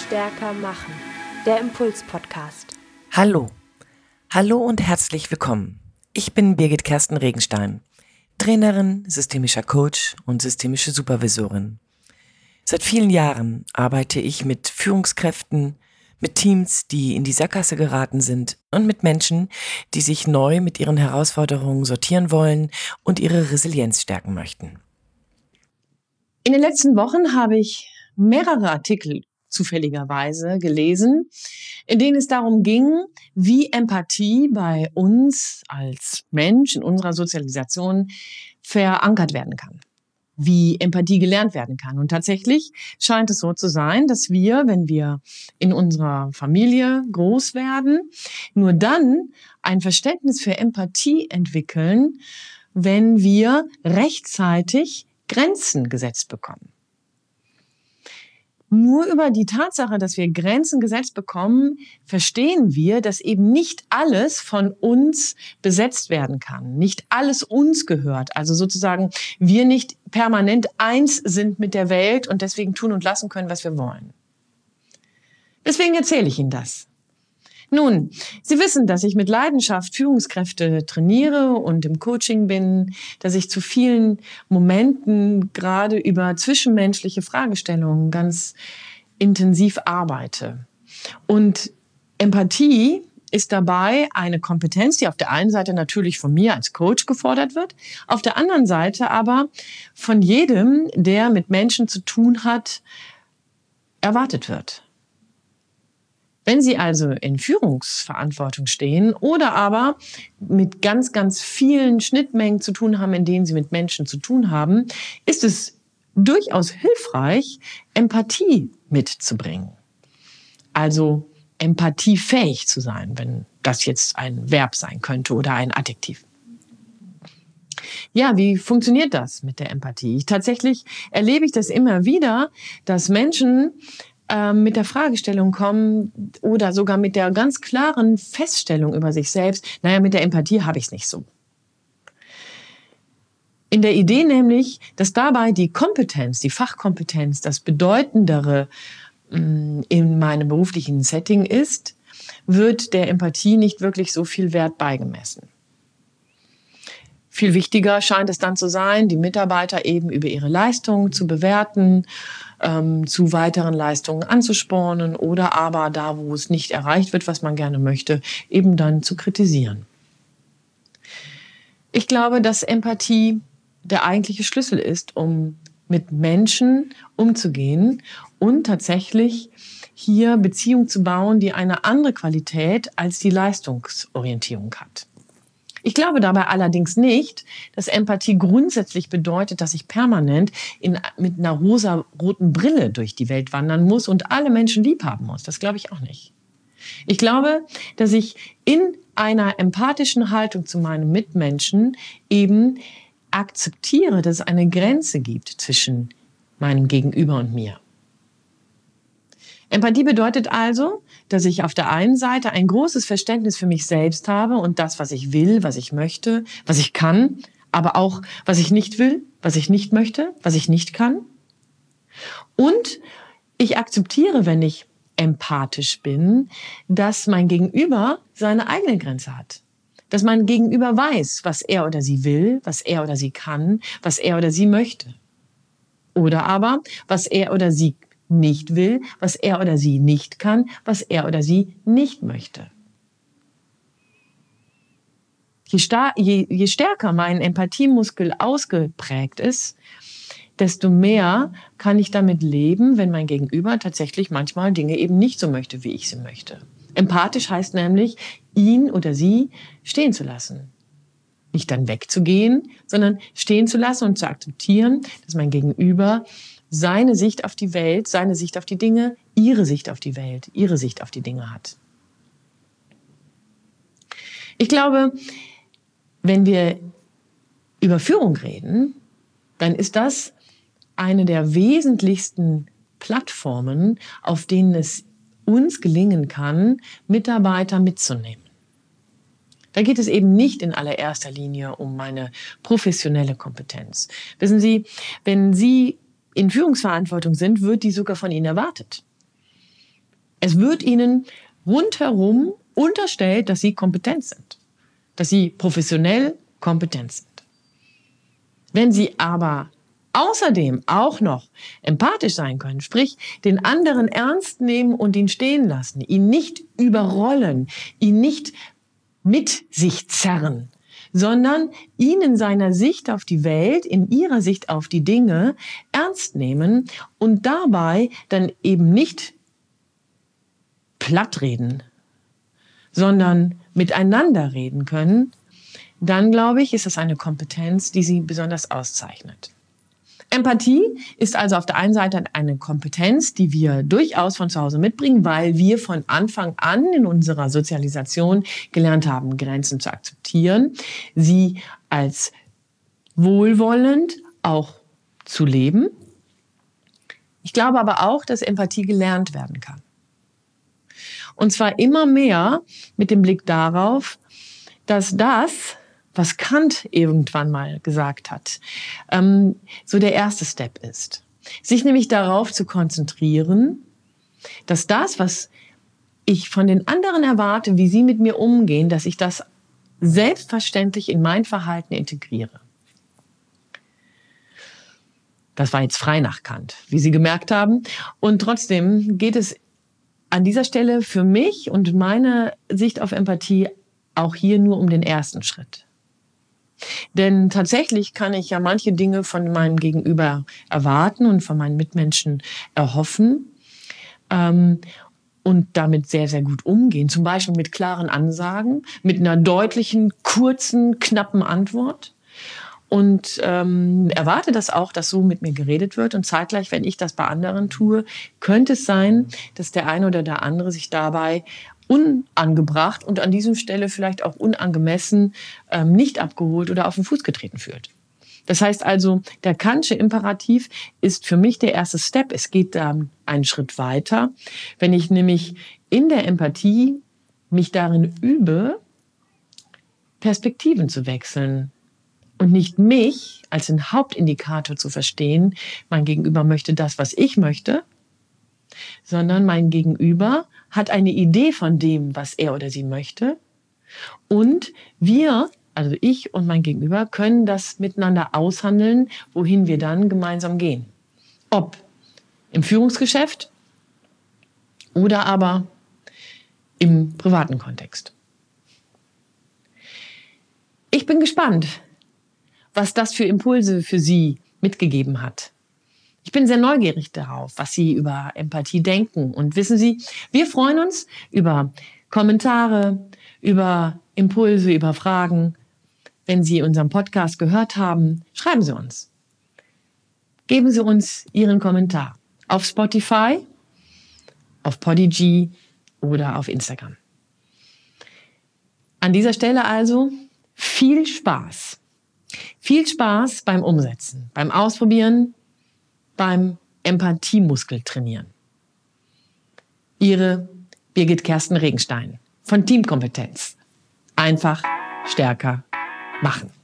stärker machen. Der Impuls-Podcast. Hallo. Hallo und herzlich willkommen. Ich bin Birgit Kersten Regenstein, Trainerin, systemischer Coach und systemische Supervisorin. Seit vielen Jahren arbeite ich mit Führungskräften, mit Teams, die in die Sackgasse geraten sind und mit Menschen, die sich neu mit ihren Herausforderungen sortieren wollen und ihre Resilienz stärken möchten. In den letzten Wochen habe ich mehrere Artikel zufälligerweise gelesen, in denen es darum ging, wie Empathie bei uns als Mensch in unserer Sozialisation verankert werden kann, wie Empathie gelernt werden kann. Und tatsächlich scheint es so zu sein, dass wir, wenn wir in unserer Familie groß werden, nur dann ein Verständnis für Empathie entwickeln, wenn wir rechtzeitig Grenzen gesetzt bekommen. Nur über die Tatsache, dass wir Grenzen gesetzt bekommen, verstehen wir, dass eben nicht alles von uns besetzt werden kann, nicht alles uns gehört. Also sozusagen wir nicht permanent eins sind mit der Welt und deswegen tun und lassen können, was wir wollen. Deswegen erzähle ich Ihnen das. Nun, Sie wissen, dass ich mit Leidenschaft Führungskräfte trainiere und im Coaching bin, dass ich zu vielen Momenten gerade über zwischenmenschliche Fragestellungen ganz intensiv arbeite. Und Empathie ist dabei eine Kompetenz, die auf der einen Seite natürlich von mir als Coach gefordert wird, auf der anderen Seite aber von jedem, der mit Menschen zu tun hat, erwartet wird. Wenn Sie also in Führungsverantwortung stehen oder aber mit ganz, ganz vielen Schnittmengen zu tun haben, in denen Sie mit Menschen zu tun haben, ist es durchaus hilfreich, Empathie mitzubringen. Also empathiefähig zu sein, wenn das jetzt ein Verb sein könnte oder ein Adjektiv. Ja, wie funktioniert das mit der Empathie? Tatsächlich erlebe ich das immer wieder, dass Menschen mit der Fragestellung kommen oder sogar mit der ganz klaren Feststellung über sich selbst, mit der Empathie habe ich es nicht so. In der Idee nämlich, dass dabei die Kompetenz, die Fachkompetenz, das Bedeutendere in meinem beruflichen Setting ist, wird der Empathie nicht wirklich so viel Wert beigemessen. Viel wichtiger scheint es dann zu sein, die Mitarbeiter eben über ihre Leistungen zu bewerten, zu weiteren Leistungen anzuspornen oder aber da, wo es nicht erreicht wird, was man gerne möchte, eben dann zu kritisieren. Ich glaube, dass Empathie der eigentliche Schlüssel ist, um mit Menschen umzugehen und tatsächlich hier Beziehungen zu bauen, die eine andere Qualität als die Leistungsorientierung hat. Ich glaube dabei allerdings nicht, dass Empathie grundsätzlich bedeutet, dass ich permanent mit einer rosa-roten Brille durch die Welt wandern muss und alle Menschen lieb haben muss. Das glaube ich auch nicht. Ich glaube, dass ich in einer empathischen Haltung zu meinen Mitmenschen eben akzeptiere, dass es eine Grenze gibt zwischen meinem Gegenüber und mir. Empathie bedeutet also, dass ich auf der einen Seite ein großes Verständnis für mich selbst habe und das, was ich will, was ich möchte, was ich kann, aber auch, was ich nicht will, was ich nicht möchte, was ich nicht kann. Und ich akzeptiere, wenn ich empathisch bin, dass mein Gegenüber seine eigene Grenze hat. Dass mein Gegenüber weiß, was er oder sie will, was er oder sie kann, was er oder sie möchte. Oder aber, was er oder sie nicht will, was er oder sie nicht kann, was er oder sie nicht möchte. Je stärker mein Empathiemuskel ausgeprägt ist, desto mehr kann ich damit leben, wenn mein Gegenüber tatsächlich manchmal Dinge eben nicht so möchte, wie ich sie möchte. Empathisch heißt nämlich, ihn oder sie stehen zu lassen. Nicht dann wegzugehen, sondern stehen zu lassen und zu akzeptieren, dass mein Gegenüber seine Sicht auf die Welt, seine Sicht auf die Dinge, ihre Sicht auf die Welt, ihre Sicht auf die Dinge hat. Ich glaube, wenn wir über Führung reden, dann ist das eine der wesentlichsten Plattformen, auf denen es uns gelingen kann, Mitarbeiter mitzunehmen. Da geht es eben nicht in allererster Linie um meine professionelle Kompetenz. Wissen Sie, wenn Sie in Führungsverantwortung sind, wird die sogar von Ihnen erwartet. Es wird ihnen rundherum unterstellt, dass sie kompetent sind, dass sie professionell kompetent sind. Wenn sie aber außerdem auch noch empathisch sein können, sprich den anderen ernst nehmen und ihn stehen lassen, ihn nicht überrollen, ihn nicht mit sich zerren, sondern ihn in seiner Sicht auf die Welt, in ihrer Sicht auf die Dinge ernst nehmen und dabei dann eben nicht platt reden, sondern miteinander reden können, dann glaube ich, ist das eine Kompetenz, die sie besonders auszeichnet. Empathie ist also auf der einen Seite eine Kompetenz, die wir durchaus von zu Hause mitbringen, weil wir von Anfang an in unserer Sozialisation gelernt haben, Grenzen zu akzeptieren, sie als wohlwollend auch zu leben. Ich glaube aber auch, dass Empathie gelernt werden kann. Und zwar immer mehr mit dem Blick darauf, dass das, was Kant irgendwann mal gesagt hat, so der erste Step ist. Sich nämlich darauf zu konzentrieren, dass das, was ich von den anderen erwarte, wie sie mit mir umgehen, dass ich das selbstverständlich in mein Verhalten integriere. Das war jetzt frei nach Kant, wie Sie gemerkt haben. Und trotzdem geht es an dieser Stelle für mich und meine Sicht auf Empathie auch hier nur um den ersten Schritt. Denn tatsächlich kann ich ja manche Dinge von meinem Gegenüber erwarten und von meinen Mitmenschen erhoffen und damit sehr, sehr gut umgehen. Zum Beispiel mit klaren Ansagen, mit einer deutlichen, kurzen, knappen Antwort. Und erwarte das auch, dass so mit mir geredet wird. Und zeitgleich, wenn ich das bei anderen tue, könnte es sein, dass der eine oder der andere sich dabei unangebracht und an dieser Stelle vielleicht auch unangemessen nicht abgeholt oder auf den Fuß getreten fühlt. Das heißt also, der Kantsche Imperativ ist für mich der erste Step. Es geht da einen Schritt weiter. Wenn ich nämlich in der Empathie mich darin übe, Perspektiven zu wechseln, und nicht mich als den Hauptindikator zu verstehen, mein Gegenüber möchte das, was ich möchte, sondern mein Gegenüber hat eine Idee von dem, was er oder sie möchte. Und wir, also ich und mein Gegenüber, können das miteinander aushandeln, wohin wir dann gemeinsam gehen. Ob im Führungsgeschäft oder aber im privaten Kontext. Ich bin gespannt, was das für Impulse für Sie mitgegeben hat. Ich bin sehr neugierig darauf, was Sie über Empathie denken. Und wissen Sie, wir freuen uns über Kommentare, über Impulse, über Fragen. Wenn Sie unseren Podcast gehört haben, schreiben Sie uns. Geben Sie uns Ihren Kommentar auf Spotify, auf Podigy oder auf Instagram. An dieser Stelle also viel Spaß. Viel Spaß beim Umsetzen, beim Ausprobieren, beim Empathiemuskel trainieren. Ihre Birgit Kersten Regenstein von Teamkompetenz. Einfach stärker machen.